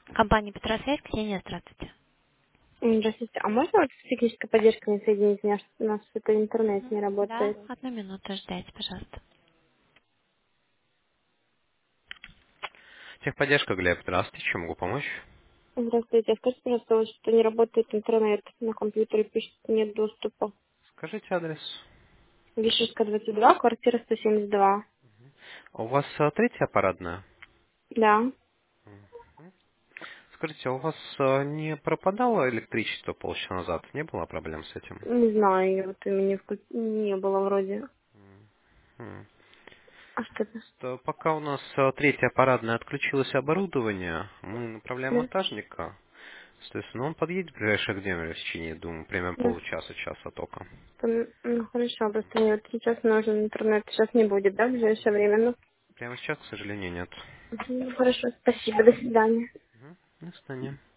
Компания Петросвязь, Ксения, здравствуйте. Здравствуйте. А можно вот с технической поддержкой не соединить меня? У нас это интернет Мгм. не Да, работает. одну минуту ждайте, пожалуйста. Техподдержка, Глеб, здравствуйте, чем могу помочь? Здравствуйте. А скажите, пожалуйста, вот что не работает интернет на компьютере, пишет, нет доступа. Скажите адрес. Вишенская, 22, квартира 172. У вас третья парадная? Да. Скажите, а у вас не пропадало электричество полчаса назад? Не было проблем с этим? Не знаю, я вот у меня не было вроде. М. А что это? То пока у нас третья парадная отключилось оборудование, мы направляем Да, монтажника. Соответственно, он подъедет в ближайшее время в течение, думаю, примерно да. получаса-часа только. Ну, хорошо, просто мне вот сейчас нужен интернет. Сейчас не будет, да, в ближайшее время? Прямо сейчас, к сожалению, нет. Ну, хорошо, спасибо, до свидания. До свидания.